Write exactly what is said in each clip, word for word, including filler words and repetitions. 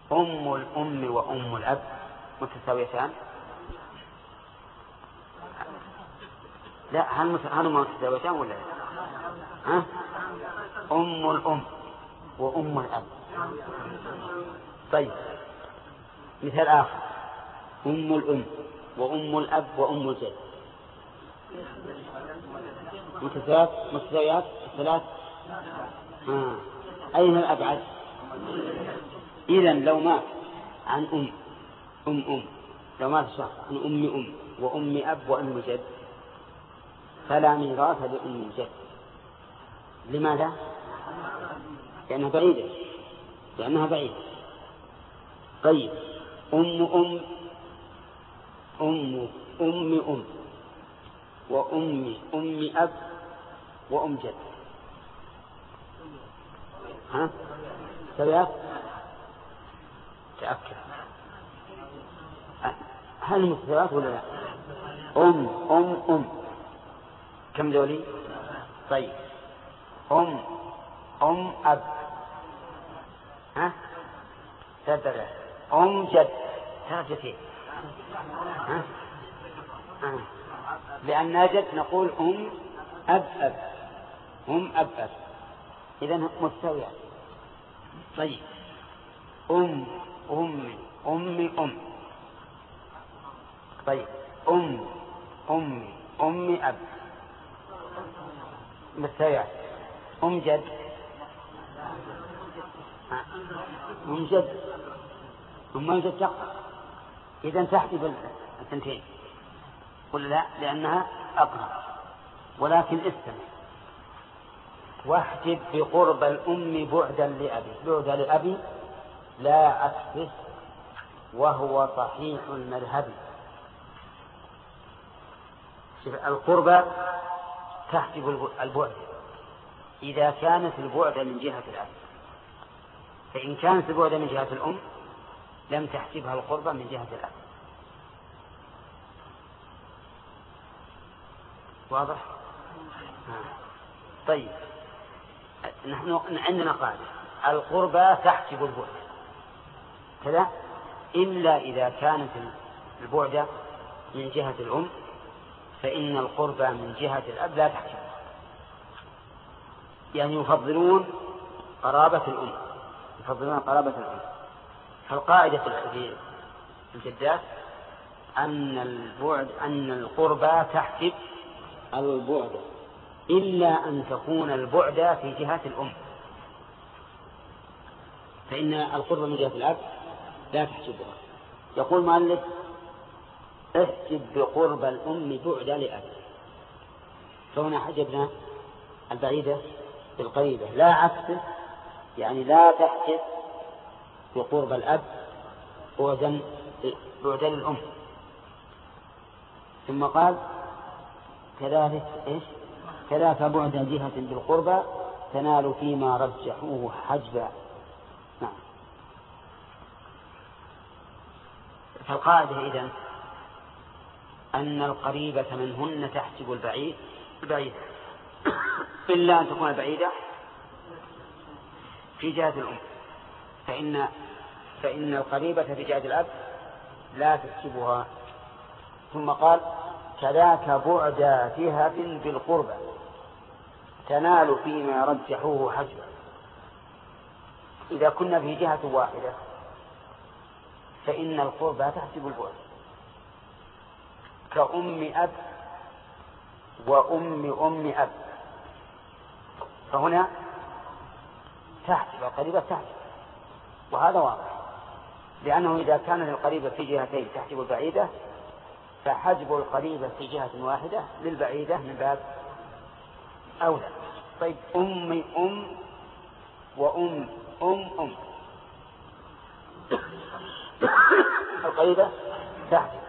أم الأم وأم الأب متساويتان؟ لا، هل هل متساويتان ولا لا؟ ها؟ أم الأم وأم الأب. طيب مثال آخر، أم الأم وأم الأب وأم الجد متساويات متساويات ثلاث. آه. أين الأبعد؟ إذن لو مات عن أم أم أم لو مات شخص عن أم أم وأم أب وأم جد فلا ميراث لأم جد. لماذا؟ لأنها بعيدة لأنها بعيدة. طيب أم أم أم أم أم وأم أم أب وأم جد، ها؟ سويات؟ تأكد هل متساويات ولا لا؟ أم أم أم كم ذولي؟ طيب أم أم أب، ها؟ ثلاثة. أم جد ثلاثتين، ها؟ ها؟ لأن جد نقول أم أب أب أم أب أب، إذن متساويات. طيب أم أم أم أم طيب أم أم أم أب متساويات. أم جد أم جد أم جد تقع، إذن تحسب الثنتين قل لا لأنها أقرب. ولكن استمع واحسب بقرب الأم بعدا لأبي، بعدا لأبي لا أكفس وهو صحيح المذهب. القربى تحسب البعد إذا كانت البعد من جهة الأب، فإن كانت البعد من جهة الأم لم تحسبها القربى من جهة الأب. واضح؟ طيب نحن عندنا قاعدة القربى تحسب البعد كذا إلا إذا كانت البعد من جهة الأم فإن القربى من جهة الأب لا تحسب، يعني يفضلون قرابة الأم يفضلون قرابة الأم. فالقاعدة في الجدات أن البعد أن القربى تحسب البعد إلا أن تكون البعد في جهة الأم، فإن القربى من جهة الأب لا تحسبها. يقول مؤلف احسب بقرب الأم بعد لأب، فهنا حجبنا البعيدة بالقريبة لا عكسه، يعني لا تحسب بقرب الأب بعدا بعدا للأم. ثم قال كذلك إيش كذلك بعد جهة بالقربى تنال فيما رجحوه حجبا. نعم. فالقاعدة إذن أن القريبة منهن تحسب البعيد البعيد إلا أن تكون البعيدة في جهة الأم، فإن فإن القريبة في جهة الأب لا تحسبها. ثم قال كذاك بعد جهة بالقربى تنال فيما رجحوه حجبا. إذا كنا في جهة واحدة فإن القربى تحسب البعد كأم أب وأم أم أب، فهنا تحسب القريبة تحسب، وهذا واضح لأنه إذا كانت القريبة في جهتين تحسب البعيدة فحجب القريبة في جهة واحدة للبعيدة من باب أولى. طيب أم أم وأم أم أم القريبة تحسب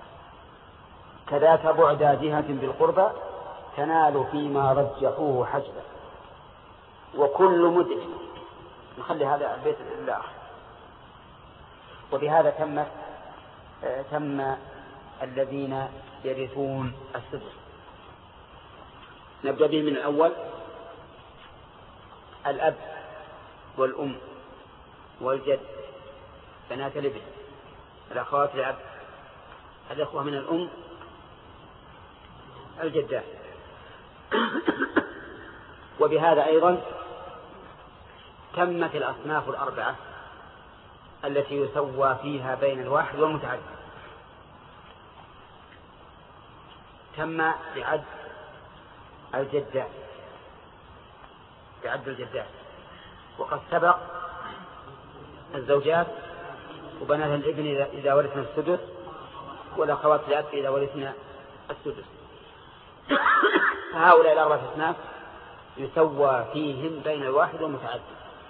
كذاك بعد جهة بالقربى تنال فيما رجحوه حجبا وكل مدرك. نخلي هذا البيت الآخر. وبهذا تم تم الذين يرثون السدس. نبدأ به من الأول. الأب والأم والجد بنات الابن، الأخوات لأب، الأخوة من الأم، الجدات. وبهذا أيضا تمت الأصناف الأربعة التي يسوى فيها بين الواحد والمتعدد. تم بعد الجدات، بعد الجدات. وقد سبق الزوجات وبنات الابن إذا ورثنا السدس، والأخوات الأب إذا ورثنا السدس. فهؤلاء الأربعة أصناف يسوى فيهم بين الواحد والمتعدد.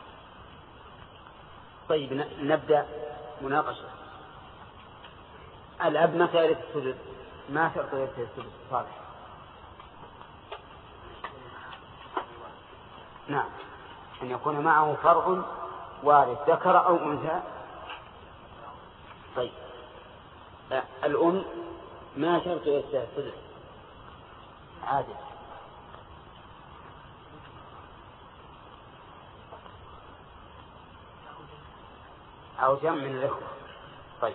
طيب نبدأ مناقشة. الأب متى يرث السدس؟ ما شرط يرث السدس صالح؟ نعم، أن يكون معه فرع وارث ذكر أو أنثى. طيب الأم ما شرط يرث السدس؟ عادل. أو جمع من الإخوة. طيب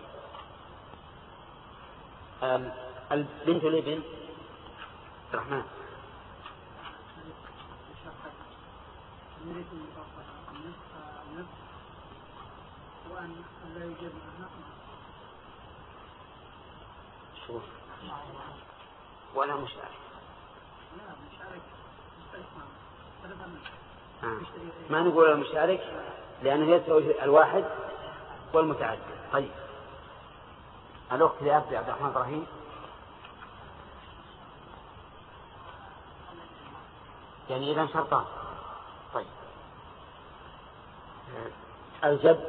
البنت الابن الرحمن وأن لا يوجد شوف ولا مشارك. لا مشارك آه. ما نقول المشارك لأنه يسوي الواحد والمتعدد. طيب الأخت لأب عبد الرحمن إبراهيم يعني إذا شرطان. طيب الجد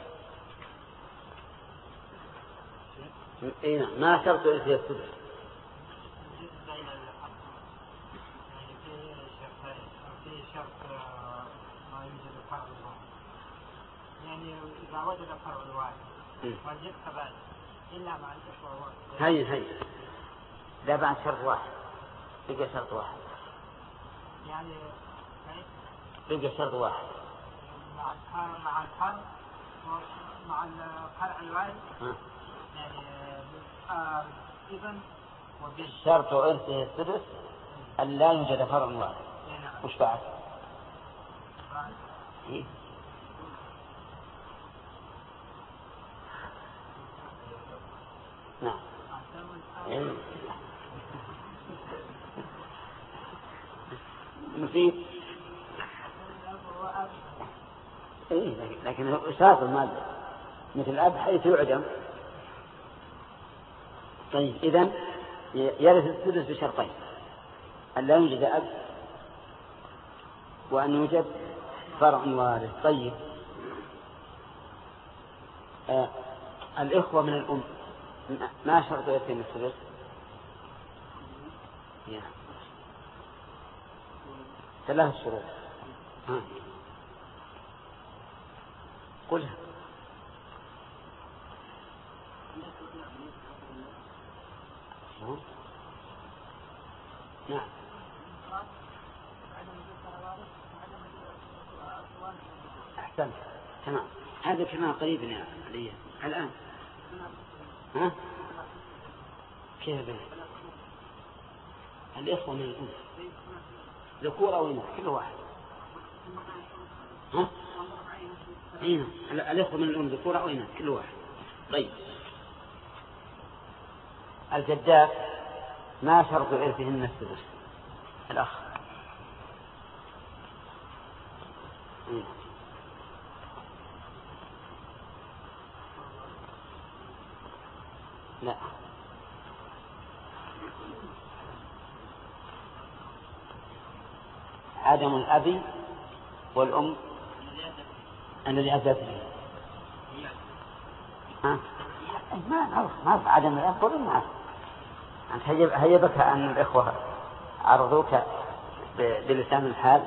إيه ما شرط إلى السدس؟ يعني إذا وجد فرع الواحد والجد كذلك إلا مع الإخوة. هاي هاي لا بعد شرط واحد بقى شرط واحد يعني بقى شرط واحد مع مع الفرع مع الفرع الواحد يعني آه إذن شرط إرثه السدس أن لا يوجد فرع واحد. وش بعد؟ إيه؟ نعم مفيد. إيه لكن أساس المادة مثل الأب حيث يعدم. طيب إذن يرث السدس بشرطين: أن لا يوجد أب وأن يوجد فرع وارث. طيب آه الإخوة من الأم ما شرط يرثهم السدس؟ يعني ثلاث شروط. ها قلها. نعم أحسنت تمام. هذا كمان قريب يا علي الآن. ها كيف بنا الإخوة من الأم ذكور أو إناث كل واحد. ها أين الإخوة من الأم ذكور أو إناث كل واحد. طيب الجدات ما شرط إرثهن السدس؟ الأخ لا عدم الأب والأم الذي أثبته. ها ما نعرف ما نعرف عدم الأب والأم. ما أنت هيبك أن الإخوة عرضوك بلسان الحال.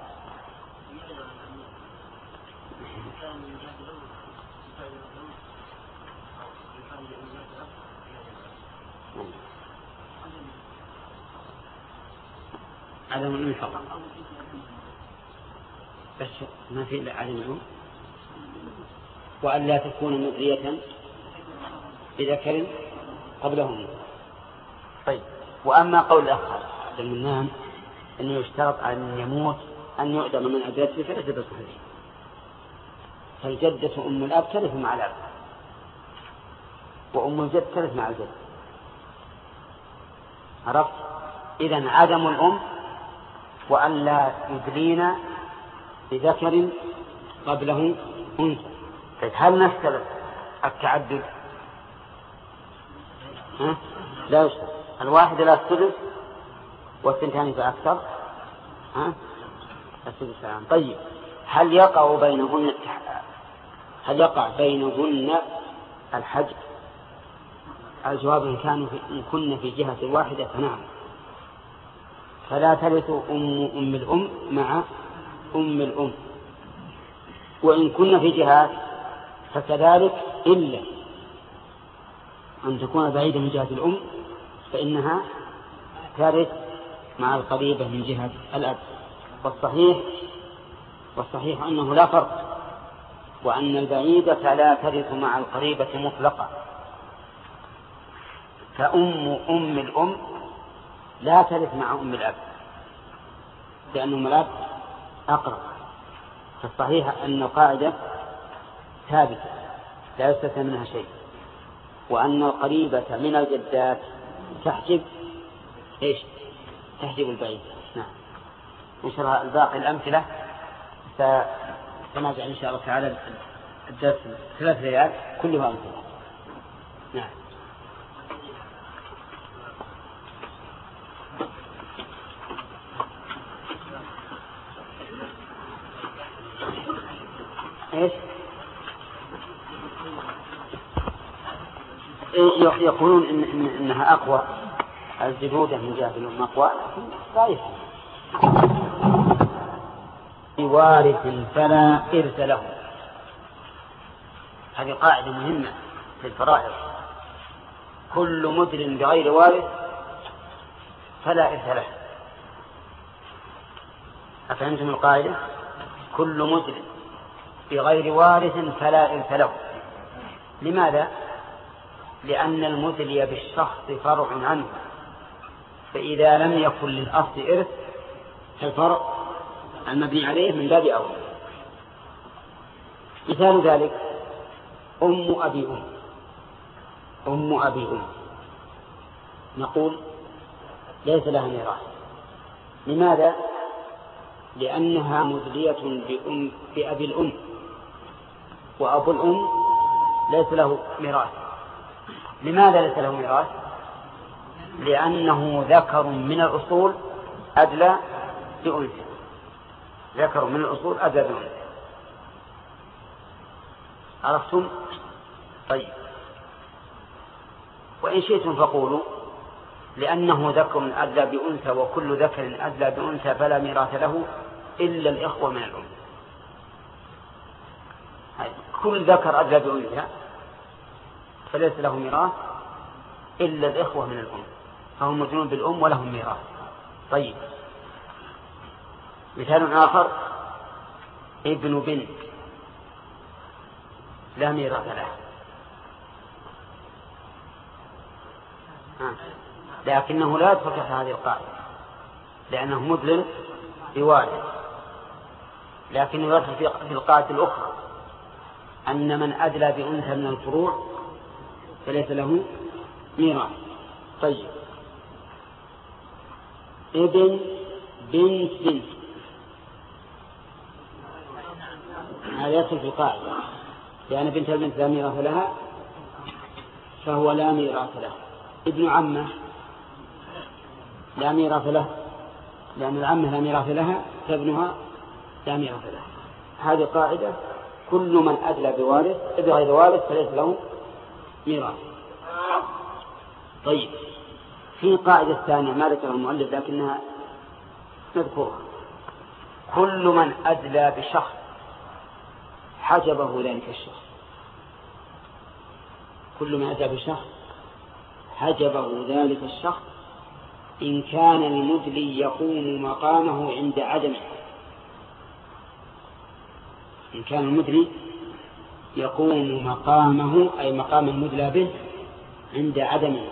عدم الأم فقط بس ما في إلا عدم الأم. وأن لا تكون مدرية بذكر قبلهم. طيب، وأما قول الآخر للمنام أنه يشترط أن يموت أن يؤدم من أدرته فليس بصحيح، فالجدة أم الأب ترث مع الأب، وأم الجد ترث مع الجد. عرفت؟ إذن عدم الأم وأن لا يدلين بذكر قبله أنثى. هل نشترط التعدد؟ ها؟ لا يشترط. الواحد لا السدس والثنتان فأكثر ها؟ السدس الآن. طيب، هل يقع بينهن التح... هل يقع بينهن الحج؟ الجواب إن كانوا في... إن كن في جهة واحدة فنعم، فلا ترث أم أم الأم مع أم الأم، وإن كن في جهات فكذلك، إلا أن تكون بعيدة من جهة الأم فإنها ترث مع القريبة من جهة الأب. والصحيح والصحيح أنه لا فرق، وأن البعيدة لا ترث مع القريبة مطلقا، فأم أم الأم لا ترث مع أم الأب لأن أم الأب أقرب. فالصحيح أن القاعدة ثابتة لا يستثنى منها شيء، وأن القريبة من الجدات تحجب إيش؟ تحجب البعيد. نعم. إن شاء الله الباقي الأمثلة سنراجع إن شاء الله تعالى الدرس ثلاث ليالي كلها أمثلة. نعم. إيش؟ يقولون إن إن إنها أقوى، الجدودة من جهة الأم أقوى، ضعيف. بوارث فلا إرث له، هذه قاعدة مهمة في الفرائض. كل مدل بغير وارث فلا إرث له. أفهمتم القاعدة؟ كل مدل بغير وارث فلا إرث له. لماذا؟ لأن المدلي بالشخص فرع عنه، فإذا لم يكن للأصل إرث فالفرع المبني عليه من باب أولى. مثال ذلك أم أبي أم أم أبي أم نقول ليس لها ميراث. لماذا؟ لأنها مدلية بأم بأبي الأم، وأبو الأم ليس له ميراث. لماذا ليس له ميراث؟ لأنه ذكر من الأصول أدلى بأنثى، ذكر من الأصول أدلى بأنثى. عرفتم؟ طيب، وإن شئتم فقولوا لأنه ذكر أدلى بأنثى وكل ذكر أدلى بأنثى فلا ميراث له إلا الإخوة من الأم. كل ذكر أدلى بأنثى فليس له ميراث إلا الإخوة من الأم، فهم مدلون بالأم ولهم ميراث. طيب، مثال آخر ابن بنت لا ميراث له، لكنه لا يدخل تحت هذه القاعدة لأنه مدلل بوارث، لكنه يدخل في القاعدة الأخرى أن من أدلى بأنثى من الفروع فليس له ميراث. طيب، ابن بنت بنت هذا يدخل في القاعدة، لأن بنت البنت لا ميراث لها فهو لا ميراث له. ابن عمه لا ميراث له لأن العمة لا ميراث لها فابنها لا ميراث له. هذه قاعدة كل من أدلى بوارث بغير وارث فليس له ميراث. طيب، في قاعدة ثانية ما ذكرها المؤلف لكنها نذكرها: كل من أدلى بشخص حجبه ذلك الشخص، كل من أدلى بشخص حجبه ذلك الشخص إن كان المدلي يقوم مقامه عند عدمه. إن كان المدلي يقوم مقامه أي مقام المدلى به عند عدمه.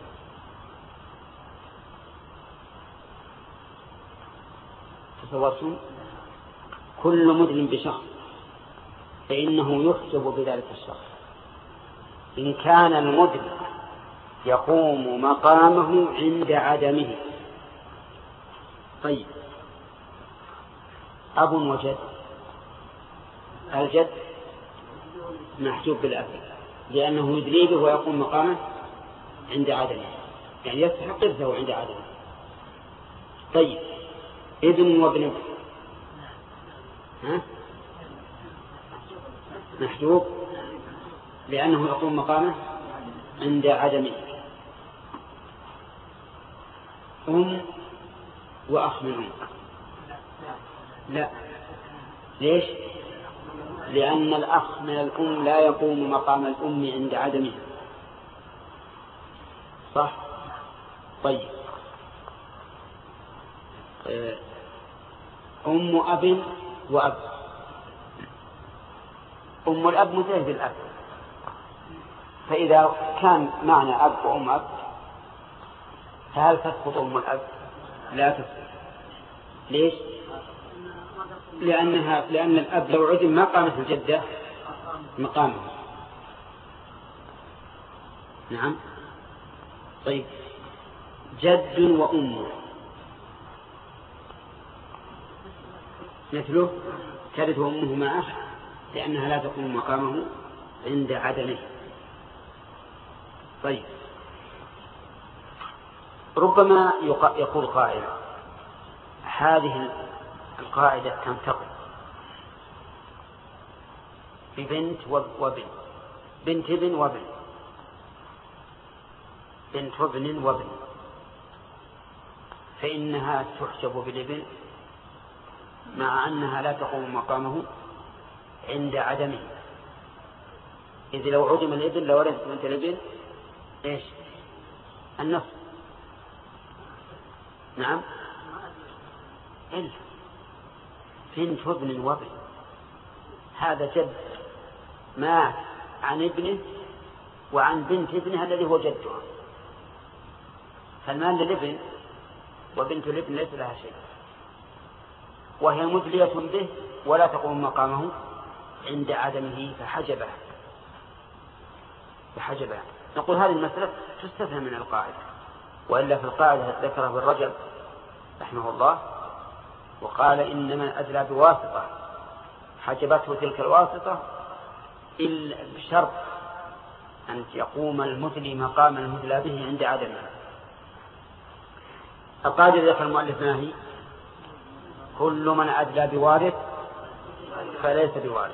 تصورتم؟ كل مدل بشخص فإنه يحسب بذلك الشخص إن كان المدل يقوم مقامه عند عدمه. طيب، أب وجد، الجد محجوب بالأب لأنه يدلي به ويقوم مقامه عند عدمه، يعني يستحق إرثه عند عدمه. طيب، ابن وابن ها؟ محجوب لأنه يقوم مقامه عند عدمه. أم وأخ من أم لا، ليش؟ لأن الأخ من الأم لا يقوم مقام الأم عند عدمه، صح؟ طيب، أم أب وأب. أم الأب مثل بالأب، فإذا كان معنا أب وأم أب فهل تسقط أم الأب؟ لا تسقط. ليش؟ لأنها لأن الأب لو عدم ما قامت الجدة مقامه. نعم. طيب، جد وأم مثله ترث أمه معه لأنها لا تقوم مقامه عند عدمه. طيب، ربما يقول قائل هذه القاعدة تنتقل ببنت وابن، بنت ابن وابن، بنت وابن وابن، فإنها تحسب بالابن مع أنها لا تقوم مقامه عند عدمه، إذ لو عدم الابن لورثت بنت الابن إيش؟ النصف. نعم، إلا بنت وابن وابن، هذا جد مات عن ابنه وعن بنت ابنه الذي هو جده، فالمال للابن وبنت الابن ليس لها شيء، وهي مدلية به ولا تقوم مقامه عند عدمه فحجبه فحجبه. نقول هذه المسألة تستثنى من القاعدة، وإلا في القاعدة ذكرها ابن رجب رحمه الله وقال إنما أدلى بواسطة حجبته تلك الواسطة إلا بشرط أن يقوم المدلي مقام المدلى به عند عدمه. القاعدة ذكر المؤلف ما هي؟ كل من أدلى بوارث فليس بوارث،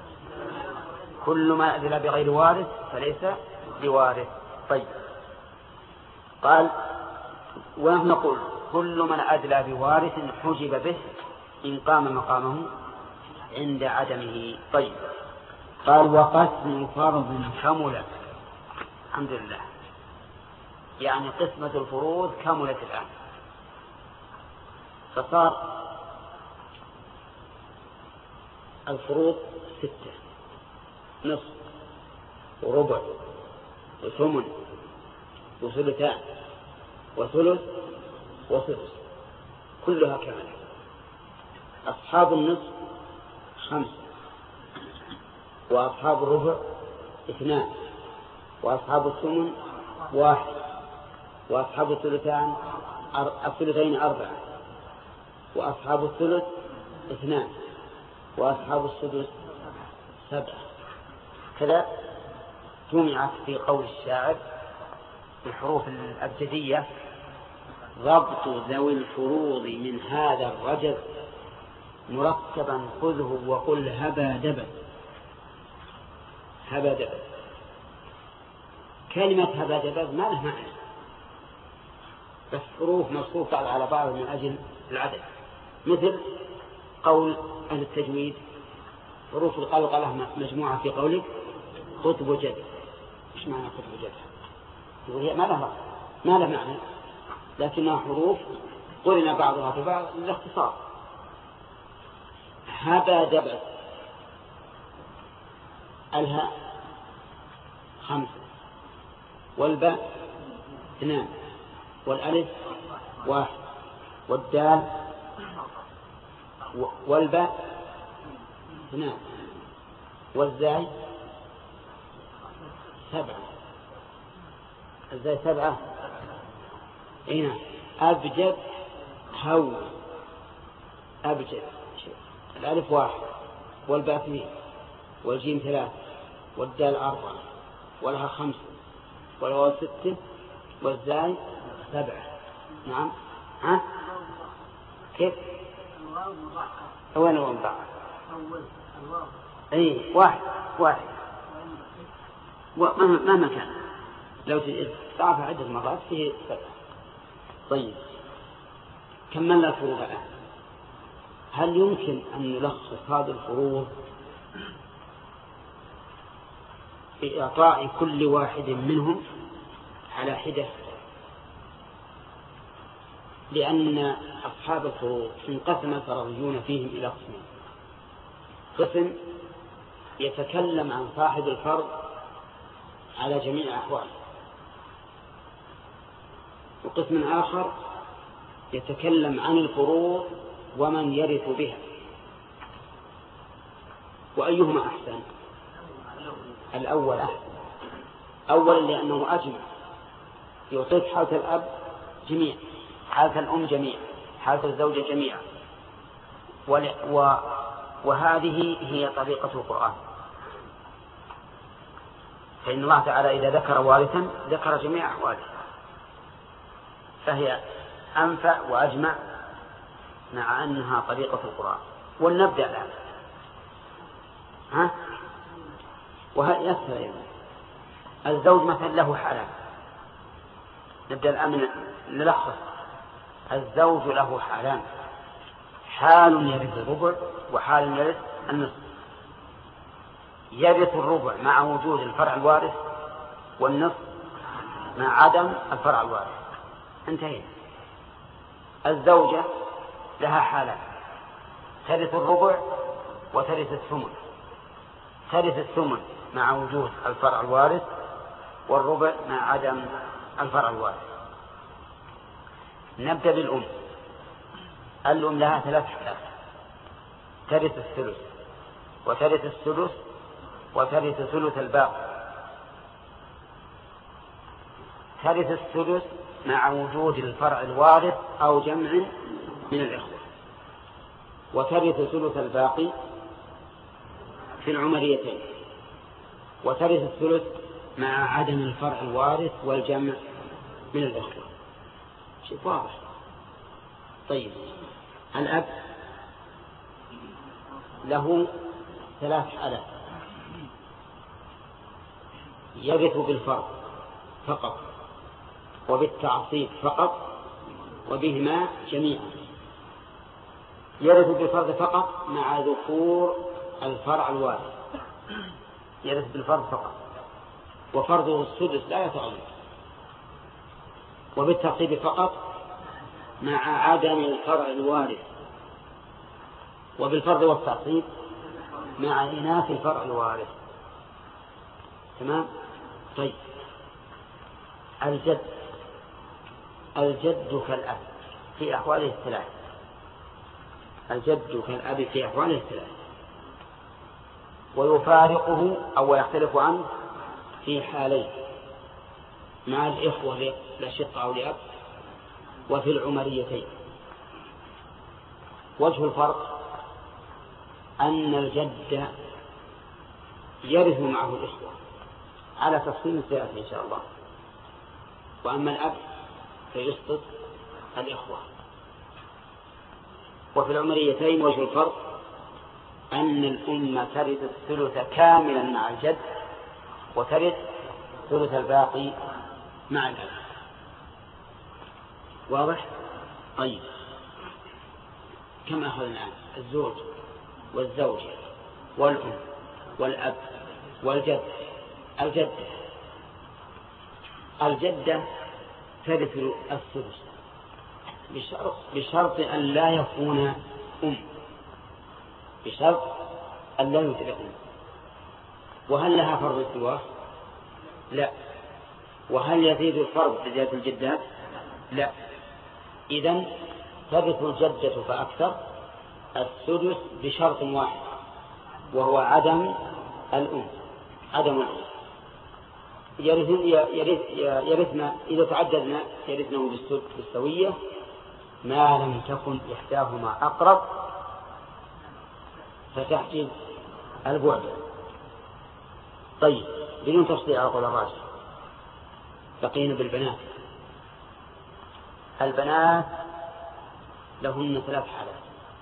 كل من أدلى بغير وارث فليس بوارث. طيب، قال ونحن نقول كل من أدلى بوارث حجب به إن قام مقامه عند عدمه. طيب، قال وقسم فرض كملت، الحمد لله، يعني قسمة الفروض كملت الآن، فصار الفروض ستة: نصف وربع وثمن وثلثان وثلث وثلث، كلها كاملة. أصحاب النصف خمسة، وأصحاب الربع اثنان، وأصحاب الثمن واحد، وأصحاب الثلثان الثلثين أربعة، وأصحاب الثلث اثنان، وأصحاب السدس سبعة. كذا جمعت في قول الشاعر الحروف الأبجدية: ضبط ذوي الفروض من هذا الرجل مركبا خذه وقل هبا دبا. هبا دبا، كلمة هبا دبا ما له معنى، بس حروف مصروفة على بعض من أجل العدد، مثل قول أهل التجويد حروف القلقلة مجموعة في قولك قطب جد. إيش معنى قطب جد؟ يقول هي ما لها ما له معنى، لكنها حروف قرن بعضها في بعض للاختصار. هبا دبا الهاء خمسة، والباء اثنان، والألف واحد، والدال والباء اثنان، والزاي سبعة. الزاي سبعة. هنا أبجد هو أبجد. الألف واحد، والباء اثنين، والجيم ثلاثة، والدال أربعة، والها خمسة، والواو ستة، والزاي سبعة. نعم. ها كيف؟ وين الواو مضاعف؟ اي واحد واحد مهما كان لو ضعف عدة مرات فيه سبعة. طيب كملنا الفروض الآن. هل يمكن أن نلخص هذه الفروض في إعطاء كل واحد منهم على حدة؟ لأن أصحاب الفروض انقسم الفرضيون فيهم إلى قسمين: قسم يتكلم عن صاحب الفرض على جميع أحواله، وقسم آخر يتكلم عن الفروض ومن يرث بها. وأيهما أحسن؟ الأول أحسن. أولا لأنه أجمع، يعطيك حالة الأب جميع، حالة الأم جميع، حالة الزوجة جميع. وهذه هي طريقة القرآن، فإن الله تعالى إذا ذكر وارثا ذكر جميع أحواله، فهي أنفع وأجمع مع أنها طريقة القرآن. ولنبدأ الآن. ها وهي أسهل أيضا. الزوج مثلا له حالان. نبدأ الآن نلخص. الزوج له حالان: حال يرث الربع، وحال يرث النصف. يرث الربع مع وجود الفرع الوارث، والنصف مع عدم الفرع الوارث. انتهينا. الزوجة لها حالان: ترث الربع وترث الثمن. ترث الثمن مع وجود الفرع الوارث، والربع مع عدم الفرع الوارث. نبدأ بالأم. الأم لها ثلاث حالات: ترث الثلث، وترث الثلث، وترث ثلث الباقي. ترث الثلث مع وجود الفرع الوارث أو جمع من الإخوة، وترث ثلث الباقي في العمريتين، وترث الثلث مع عدم الفرع الوارث والجمع من الإخوة. شيء واضح. طيب الأب له ثلاث حالات: يرث بالفرض فقط، وبالتعصيب فقط، وبهما جميعا. يرث بالفرض فقط مع ذكور الفرع الوارث، يرث بالفرض فقط، وفرضه السدس لا يتغير. وبالتعصيب فقط مع عدم الفرع الوارث، وبالفرض والتعصيب مع إناث الفرع الوارث. تمام. طيب الجد. الجد كالأب في أحواله الثلاث. الجد كالأب في أحواله الثلاث، ويفارقه أو يختلف عنه في حالين: مع الإخوة لشق أو لأب، وفي العمريتين. وجه الفرق أن الجد يرث معه الإخوة على تفصيل سيأتي إن شاء الله، وأما الأب فيسقط الإخوة. وفي العمريتين وجه الفرق أن الأم ترث الثلث كاملا مع الجد، وترث ثلث الباقي مع الأب. واضح؟ طيب كم أخذ الآن؟ الزوج والزوجة والأم والأب والجد. الجدة الجدة ترث الثلث بشرط, بشرط أن لا يكون أم، بشرط أن لا يوجد أم. وهل لها فرض سواه؟ لا. وهل يزيد الفرض بزيادة الجدات؟ لا. إذن ترث الجدة فأكثر السدس بشرط واحد، وهو عدم الأم، عدم الأم. يرثنا إذا تعددنا يرثنه بالسوية ما لم تكن إحداهما أقرب فتحجب البعد. طيب، بدون تفصيل على قول الراجح. بقينا بالبنات. البنات لهن ثلاث حالات: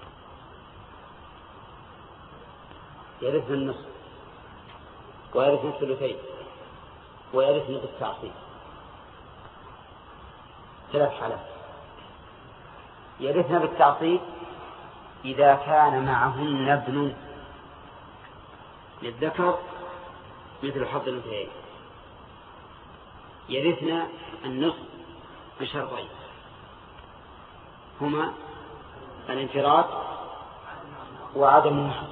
يرثن النصف، ويرثن الثلثين، ويرثن بالتعصيب. ثلاث حالات. يرثن بالتعصيب إذا كان معهن ابن للذكر مثل حظ الأنثيين. يرثن النصف بشرطين هما الانفراد وعدم المحص.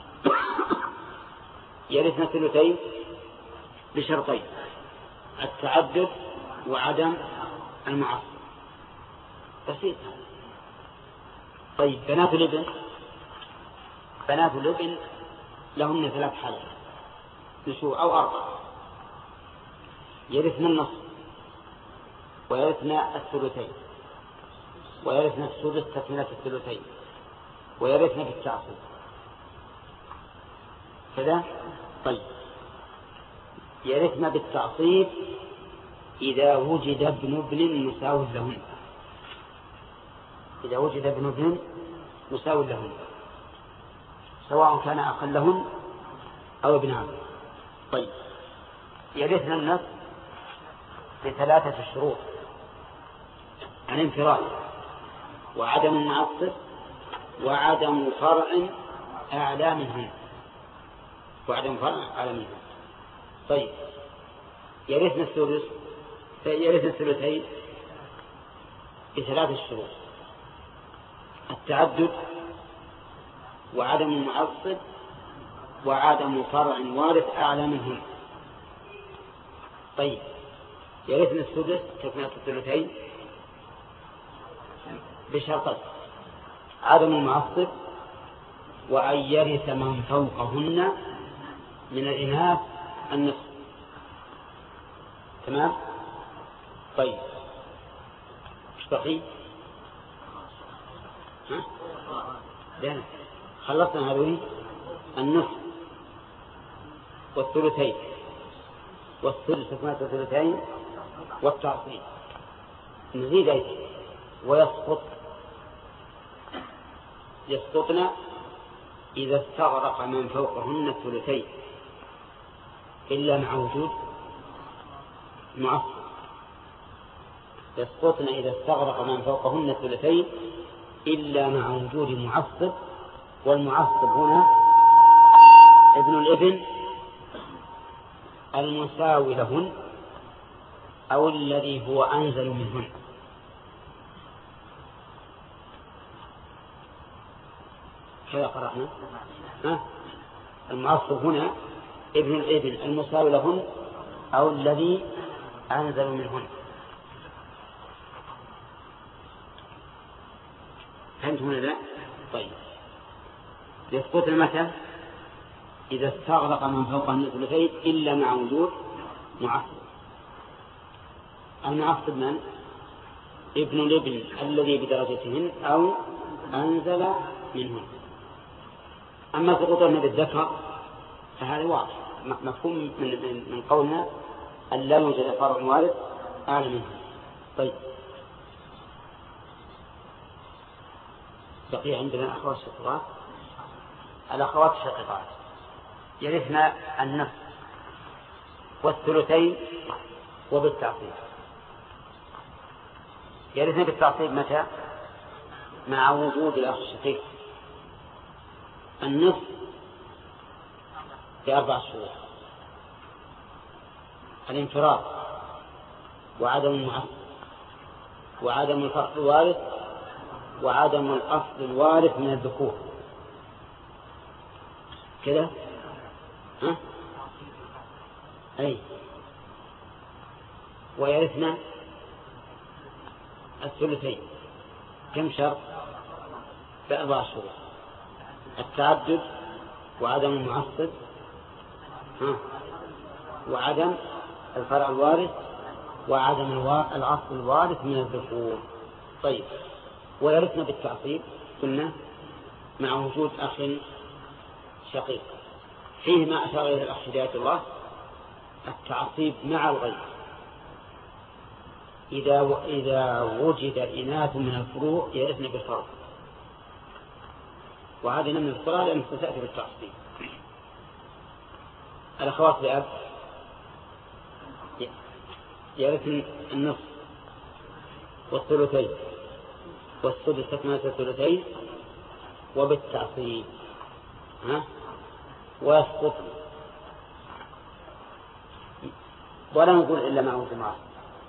يرثن الثلثين بشرطين: التعدد وعدم المعصب. بسيط. طيب، بنات الابن بنات الابن لهن ثلاث حالات نشوء أو أربع: يرثن النصف، ويرثن الثلثين، ويرثن السدس تكملة الثلثين، ويرثن بالتعصيب. كذا. طيب، يرثن بالتعصيب إذا وجد ابن ابن مساو لهن. إذا وجد ابن ابن مساو لهن سواء كان أقلهن أو ابنهن. طيب، يرثن النصف بثلاثة شروط: الانفراد وعدم المعصب وعدم فرع أعلى منهن وعدم فرع أعلى منهن. طيب، يرثن الثلث يرثن الثلثين بثلاث شروط: التعدد وعدم المعصب وعدم فرع وارث أعلى منهن. طيب، يرثن السدس تكملة الثلثين بشرطين: عدم المعصب وأن يرث من فوقهن من الإناث النصف. تمام. طيب، ايش بقي؟ ها؟ لا، خلصنا هذول: النصف والثلثين والثلث تكملة الثلثين والتعصيب. نزيد أيضا: ويسقط يسقطن إذا استغرق من فوقهن الثلثين إلا مع وجود معصب. يسقطن إذا استغرق من فوقهن الثلثين إلا مع وجود معصب. والمعصب هنا ابن الابن المساوي لهن أو الذي هو أنزل منهن. كذا قرأنا. ها؟ المعصب هنا ابن الابن المساوي لهن أو الذي أنزل منهن. فهمتم ولا لا؟ طيب، يسقط متى؟ إذا استغرق من فوق الثلثين إلا مع وجود معصب. المعصب من؟ ابن الابن الذي بدرجتهن أو أنزل منهن. أما سقوطهن بالذكر فهذا واضح مفهوم من, من قولنا أن لا يوجد فرع وارث أعلى منه. طيب، بقي عندنا أخوات شقيقات. الأخوات الشقيقات يرثن النصف والثلثين وبالتعصيب. يرثن بالتعصيب متى؟ مع وجود الأخ الشقيق. النصف بأربع شروط: الانفراد وعدم المعصب وعدم الفرق الوارث وعدم الأصل الوارث من الذكور. كذا؟ ها؟ أي ويرثنا الثلثين. كم شرط؟ بأربع شروط: التعدد وعدم المعصب وعدم الفرع الوارث وعدم العصب الوارث من الذكور. طيب، ويرثنا بالتعصيب قلنا مع وجود أخ شقيق. فيه ما أشار إليه الأخ هداية الله: التعصيب مع الغير إذا إذا وجد إناث من الفروع يرثن بالفرض، وهذه من الفروع لأنه ستأتي بالتعصيب. الأخوات بأب يرثن النصف والثلثين والسدس تكملة الثلثين وبالتعصيب ها ويسقط، ولا نقول إلا مع الجماعة.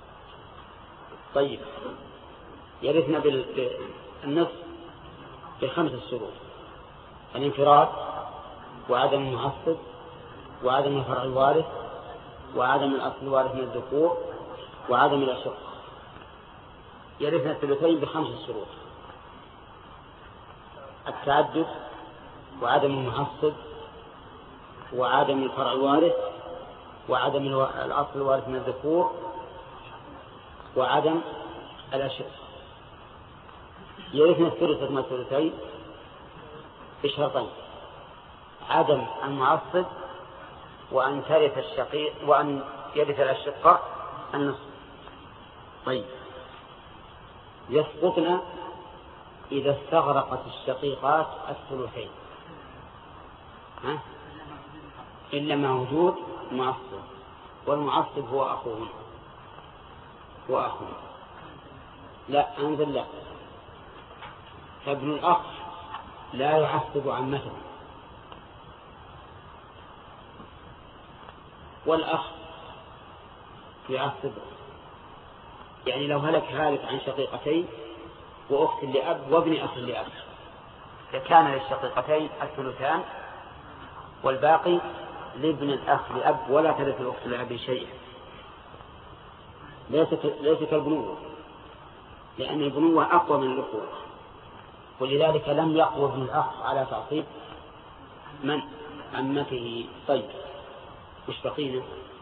طيب، يرثنا بالنصف بخمس الشروط: الانفراد وعدم المعصب وعدم الفرع الوارث وعدم الأصل الوارث من الذكور وعدم الأشق. يرثنا الثلثين بخمس الشروط: التعدد وعدم المعصب وعدم الفرع الوارث وعدم الأصل الوارث من الذكور وعدم الأشق. يرثنا الثلث من الثلثين بشرطين: عدم المعصب وأن ترث الشقيق وأن يرث الأشقاء النصف. طيب، يسقطنا إذا استغرقت الشقيقات الثلثين ها؟ إلا مع وجود معصب، والمعصب هو أخوه هو أخوه لا أنزل لا فابن الأخ لا يعصب عمته، والأخ يعصب. يعني لو هلك هالك عن شقيقتين وأخت لأب وابن أخ لأب فكان للشقيقتين الثلثان والباقي لابن الأخ لأب ولا ترث الأخت لأب شيء. ليس كالبنوة، لأن البنوة أقوى من الأخوة، ولذلك لم يقوى ابن الأخ على تعصيب من عمته. طيب، وش بقينا؟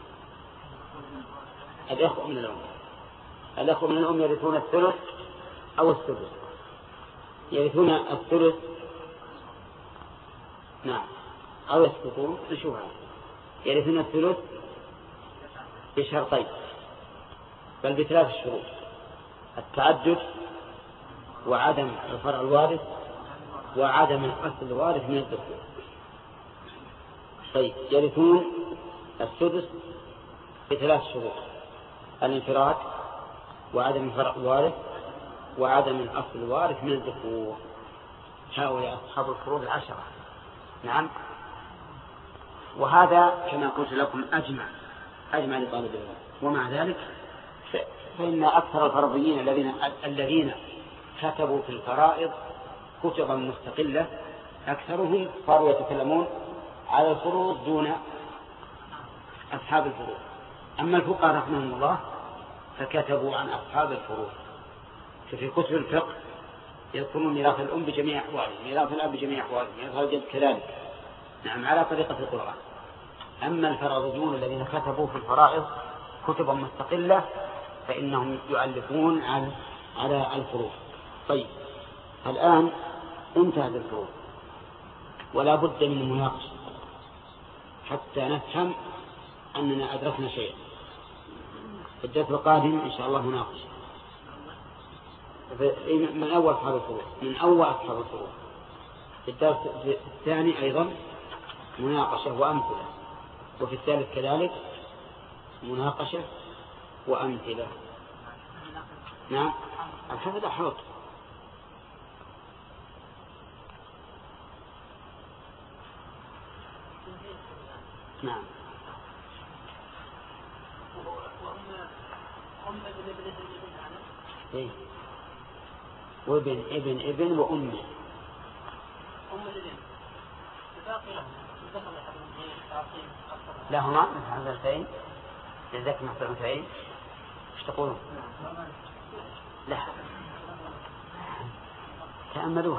الأخوة من الأم. الأخوة من الأم يرثون الثلث أو السدس. يرثون الثلث نعم أو يسقطون. نشوفها. يرثون الثلث بشرطين بل بثلاث شروط: التعدد وعدم الفرع الوارث وعدم الأصل الوارث من الذكور. طيب، يرثون السدس بثلاث شروط: الانفراد وعدم الفرع الوارث وعدم الأصل الوارث من الذكور. هؤلاء أصحاب الفروض العشرة. نعم، وهذا كما قلت لكم أجمع أجمع لطالب العلم. ومع ذلك فإن أكثر الفرضيين الذين الذين كتبوا في الفرائض كتبا مستقلة أكثرهم صاروا يتكلمون على الفروض دون أصحاب الفروض. أما الفقهاء رحمهم الله فكتبوا عن أصحاب الفروض. ففي كتب الفقه يذكرون ميراث الأم بجميع أحواله، ميراث الأب بجميع أحواله، ميراث الجد كذلك. نعم، على طريقة القرآن. أما الفرضيون الذين كتبوا في الفرائض كتبا مستقلة فإنهم يؤلفون على على الفروض. طيب، الآن انتهت الفروض ولا بد من المناقشة حتى نفهم أننا أدركنا شيئا. في الدرس القادم إن شاء الله مناقشة من أول أصحاب الفروض من أول أصحاب الفروض. في الدرس الثاني أيضا مناقشة وأمثلة، وفي الثالث كذلك مناقشة وأمثلة. نعم، الحفظ حفظ. نعم، إيه؟ وابن ابن ابن وأمه. أم الابن باقي له لهما مثل حظتين للذكر مثل الأنثيين. ايش تقولون؟ لا تأملوها.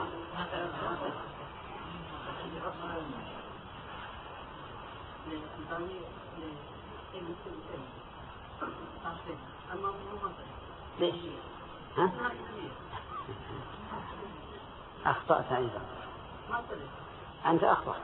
ليش؟ ها؟ أخطأت أيضا. أنت أخطأت.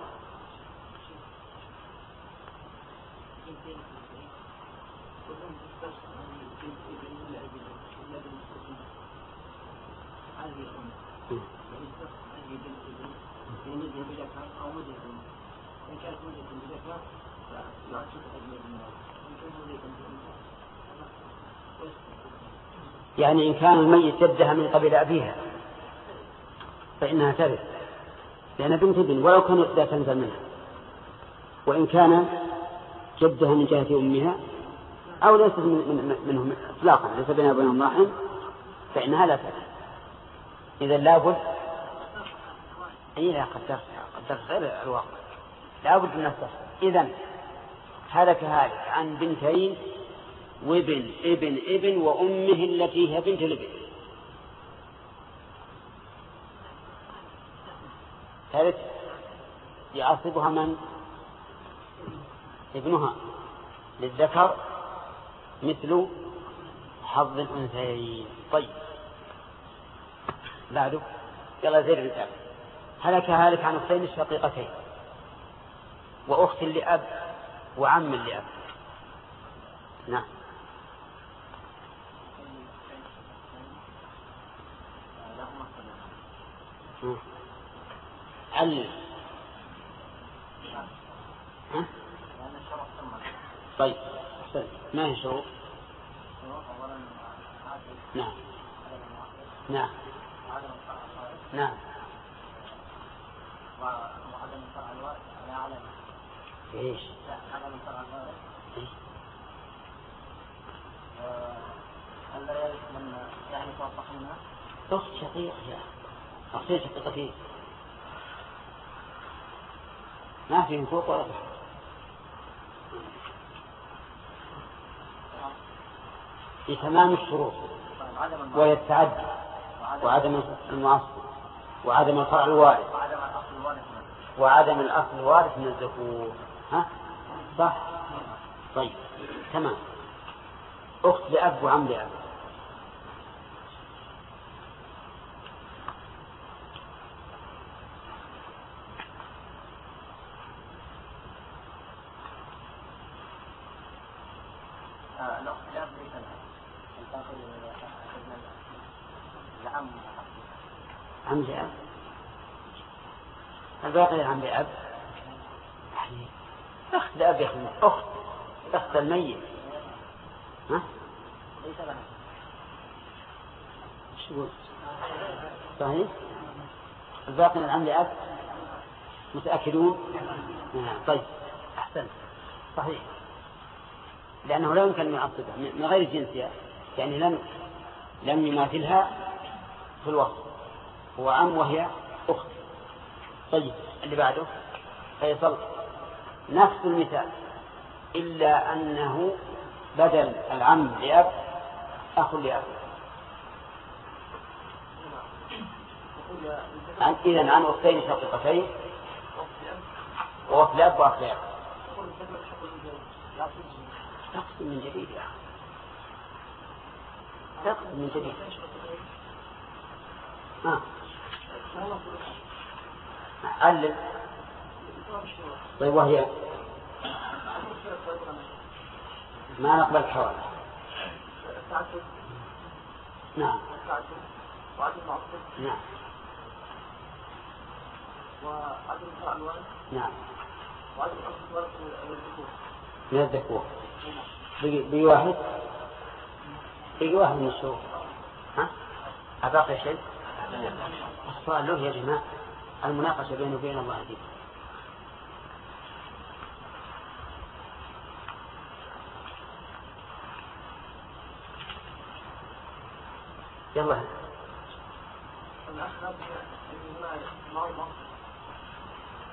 يعني إن كان الميت جدها من قبل أبيها فإنها ترث لأن بنت ابن ولو كانت لا تنزل منها، وإن كان جدها من جهة أمها أو ليست منهم إطلاقا ليس بينها وبينهم رحم فإنها لا ترث. إذا لابد أي لا قدرت قدرت غير الواقع لابد من الصح. إذن هلك هالك عن بنتين وابن ابن ابن وأمه التي هي بنت الابن. ثالث يعصبها من؟ ابنها للذكر مثل حظ الأنثيين. طيب بعده يلا زير الكتاب. هلك هالك عن أختين الشقيقتين وأخت لأب وعم لأب. نعم علم. ها؟ طيب ما هي شروط؟ نعم نعم نعم وعدم الفرع الوارث على علم. ايش؟ عدم الفرع الوارث. هل لا يعرف من يعني توافق منها؟ أخت شقيقة يا أختين شقيقتين ما فيهم فوق ولا تحت. في تمام الشروط وهي التعدي وعدم المعصب وعدم الفرع الوارث وعدم الأصل الوارث من الذكور. ها صح؟ طيب تمام. أخت لأب وعم لأب. عم لأب الباقي عم لأب يعني أخت لأب يا أخي أخت أخت الميت. ها ليس لها. شو صحيح؟ الباقي العم لأب متأكدون؟ طيب أحسن صحيح لأنه لا يمكن أن يعصبها من غير جنسها يعني لم لم يماثلها في الوصف هو عم وهي أخت. طيب اللي بعده فيصل نفس المثال إلا أنه بدل العم لأب أخ لأب. عن إذن عن أختين شقيقتين وأخت لأب وأخ لأب. تقسم من جديد يا أخي تقسم من جديد. ها علل. طيب وهي ما نقبل الحوالي. نعم نعم نعم من الذكور بي واحد بي واحد من الشروط. ها أباقي شيء؟ السؤال له يا جماعة المناقشة بينه وبين الله دي. يلا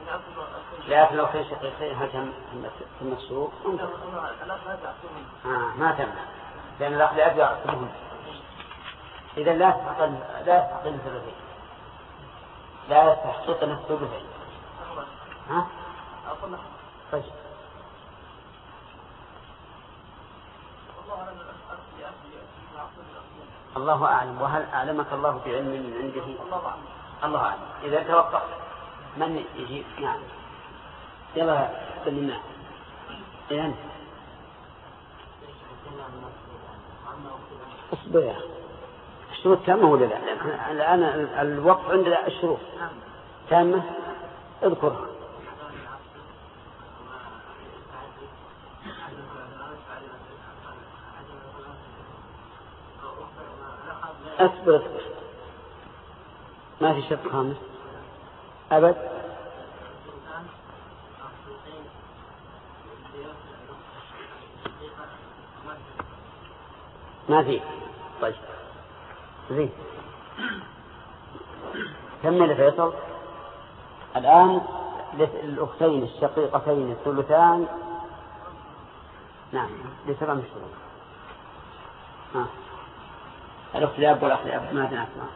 لكن لو كان شقيقين هل تم الشروط؟ آه ما تم، لأن الأخ لأب يعصبهم. إذا لا تحقن لا تحقن الثلثين، لا تحققن الثلثين. ها؟ طيب. الله أعلم. وهل أعلمك الله بعلم من عنده؟ الله أعلم. إذا توقف من يجيب؟ نعم. يلا سلمنا. إذن اصبر يا أخي. الشروط تامة ولا لا؟ الآن الوقت عند الشروط تامة. اذكرها. أصبر. ما في شرط خامس أبد. ما في. طيب زين كمل فيصل. الآن للأختين الشقيقتين الثلثان. نعم لسبع مشروط. ها الأخت لأب والأخ لأب ما بنات ما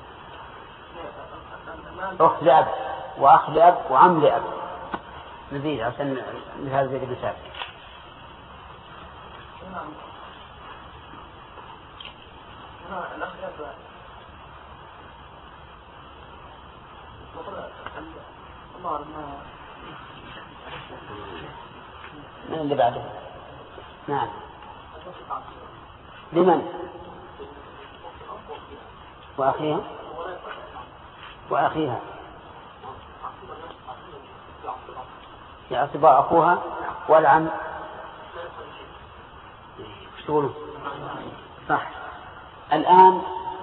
أخت لأب وأخ لأب وعم لأب. نزيد عشان مثال زي المثال. من اللي بعده؟ نعم. لمن؟ وأخيها وأخيها يعصبها أخوها والعم شغله صح. الآن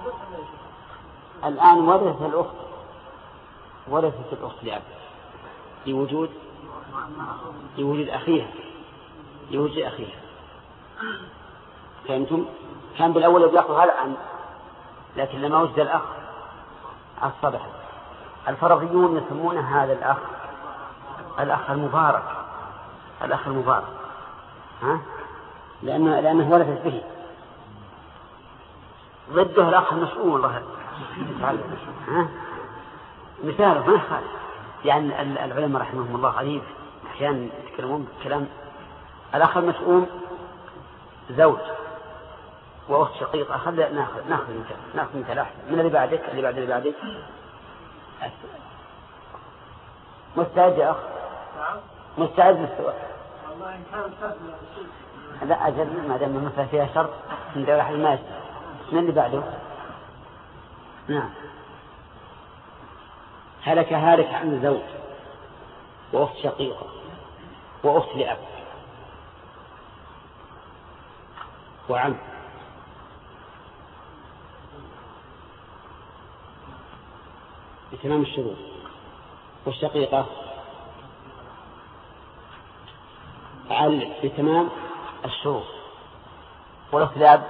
الآن ورث الأخت ورثت الأخت لأب لوجود لوجود أخيها لوجود أخيها. فهمتم؟ كان بالأول يأخذ العم، لكن لما وجد الأخ أصبح. الفرضيون يسمون هذا الأخ الأخ المبارك الأخ المبارك ها؟ لأنه, لأنه ولدت به. ضده الأخ المشؤوم. والله ها؟ مثاله ما يخالف. يعني العلماء رحمهم الله غريب أحيانا يتكلمون كلام. الأخ المشؤوم زوج وأخت شقيقة. خلينا ناخذ ناخذ مثال ناخذ مثال أحسن من اللي بعدك اللي بعد اللي بعدك. مستعد يا أخ؟ مستعد للسؤال؟ والله إن كان تسمع لا أجل ما دام مثل فيها شرط من دولة الماس. من اللي بعده؟ نعم. هلك هالك عن زوج وأخت شقيقة وأخت لأب وعم. بتمام الشروط. والشقيقة فعل بتمام الشروط. والأخت لأب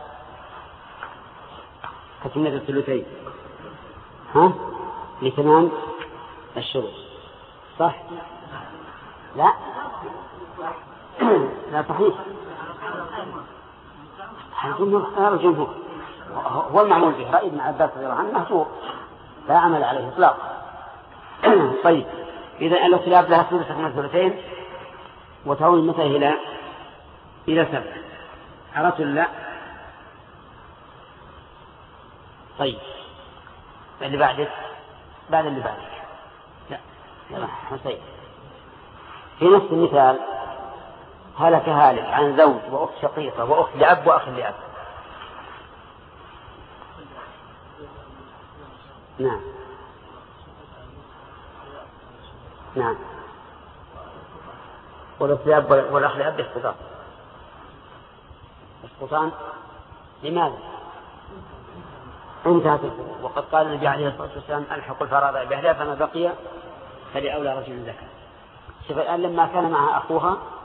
كتمنة الثلثين ها لتمام الشروط. صح؟ لا لا صحيح. الجمهور الجمهور هو المعمول به. رأي ابن عباس رضي الله عنه مهجور لا عمل عليه إطلاقا. طيب إذا الأخت لها ثلث من الثلثين وتعود المثل إلى إلى سبع. عرفت لا؟ طيب اللي بعدك بعد اللي بعدك لا يلا حسين. في نفس المثال هلك هالك عن زوج وأخت شقيقة وأخت لأب وأخ لأب. نعم نعم. والأخت لأب والأخ لأب يسقطان. يسقطان لماذا؟ انتهت. وقد قال النبي عليه الصلاة والسلام ألحق الفرائض بأهلها فما بقي فلأولى رجل ذكر. شوف الآن لما كان معها أخوها